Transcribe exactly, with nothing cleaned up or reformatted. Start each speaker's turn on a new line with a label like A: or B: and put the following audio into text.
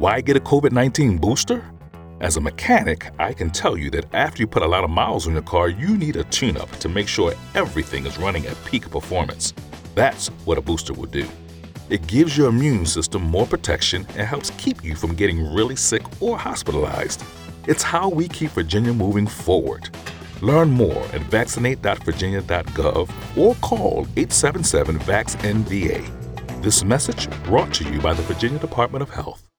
A: Why get a COVID nineteen booster? As a mechanic, I can tell you that after you put a lot of miles on your car, you need a tune-up to make sure everything is running at peak performance. That's what a booster will do. It gives your immune system more protection and helps keep you from getting really sick or hospitalized. It's how we keep Virginia moving forward. Learn more at vaccinate dot virginia dot gov or call eight seven seven V A X N V A. This message brought to you by the Virginia Department of Health.